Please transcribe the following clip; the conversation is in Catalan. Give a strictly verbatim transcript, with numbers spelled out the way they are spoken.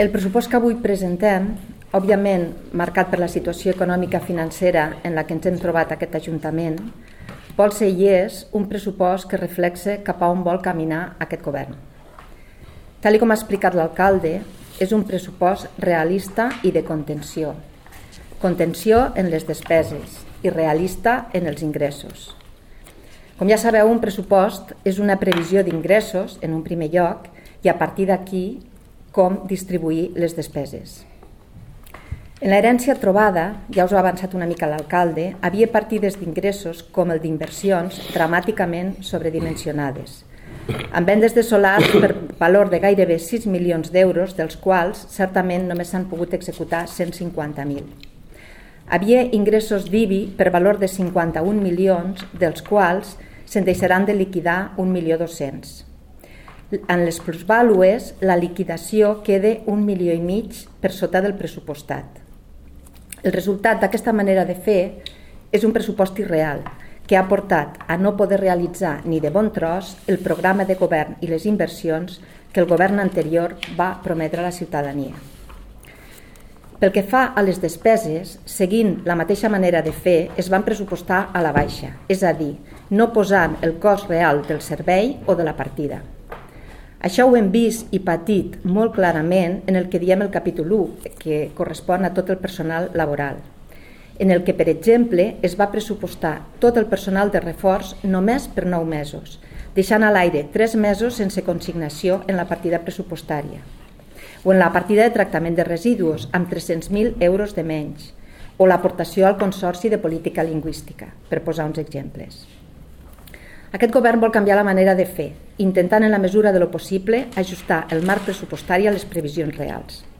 El pressupost que avui presentem, òbviament marcat per la situació econòmica financera en la que ens hem trobat aquest Ajuntament, vol ser i és un pressupost que reflexa cap a on vol caminar aquest govern. Tal com ha explicat l'alcalde, és un pressupost realista i de contenció. Contenció en les despeses i realista en els ingressos. Com ja sabeu, un pressupost és una previsió d'ingressos en un primer lloc i a partir d'aquí com distribuir les despeses. En l'herència trobada, ja us ho ha avançat una mica l'alcalde, havia partides d'ingressos com el d'inversions dramàticament sobredimensionades, amb vendes de solars per valor de gairebé sis milions d'euros, dels quals certament només s'han pogut executar cent cinquanta mil. Havia ingressos d'I B I per valor de cinquanta-un milions, dels quals se'n deixaran de liquidar un milió dos-cents. En les plusvàlues, la liquidació queda un milió i mig per sota del pressupostat. El resultat d'aquesta manera de fer és un pressupost irreal que ha portat a no poder realitzar ni de bon tros el programa de govern i les inversions que el govern anterior va prometre a la ciutadania. Pel que fa a les despeses, seguint la mateixa manera de fer, es van pressupostar a la baixa, és a dir, no posant el cost real del servei o de la partida. Això ho hem vist i patit molt clarament en el que diem el capítol u, que correspon a tot el personal laboral, en el que, per exemple, es va pressupostar tot el personal de reforç només per nou mesos, deixant a l'aire tres mesos sense consignació en la partida pressupostària, o en la partida de tractament de residus, amb tres-cents mil euros de menys, o l'aportació al Consorci de Política Lingüística, per posar uns exemples. Aquest govern vol canviar la manera de fer, intentant en la mesura de lo possible ajustar el marc pressupostari a les previsions reals.